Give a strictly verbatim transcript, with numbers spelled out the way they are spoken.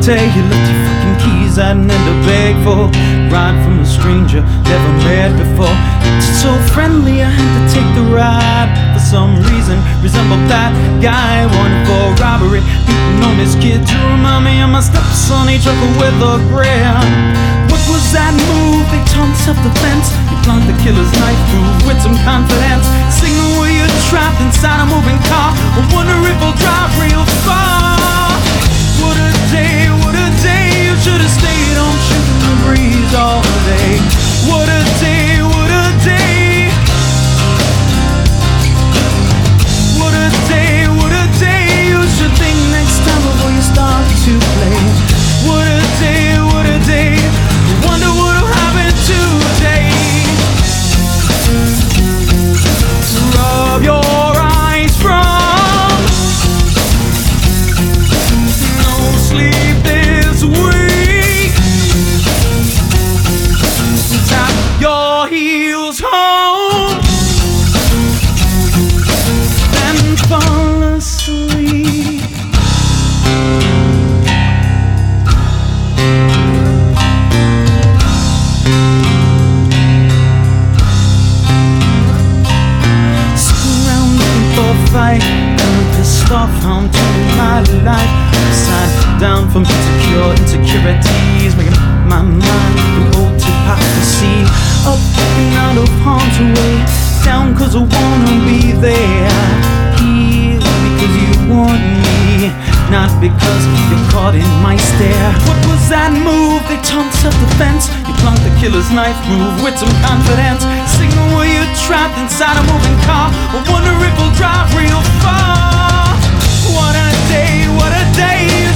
day you left your fucking keys at an end of beg for ride from a stranger never met before. It's so friendly, I had to take the ride. For some reason, resembled that guy wanted for robbery, beating on his kid to remind me of my stepson. He chuckled with a grin. What was that move? They taught self-defense. You plunked the killer's knife through with some confidence. Signal where you're trapped inside a moving car. I wonder if we'll drive real far. What a day, what a day. You should have stayed on shooting the breeze all day. What a day, what a day. What a day, what a day. You should think next time before you start to play. What a day, what a day. Wonder what'll happen today. Rub your eyes from no sleep this week. Tap your heels home and fall asleep. Fight and pissed off, I'm turning my life upside down from insecure insecurities, making up my mind from old hypocrisy. Up and out of harm's way, down cause I wanna be there. Here because you want me, not because you're caught in my stare. What was that move? They taught self-defense. You plunked the killer's knife move with some confidence. Signal where you're trapped inside a moving car. I wonder if we'll drive real far. What a day, what a day.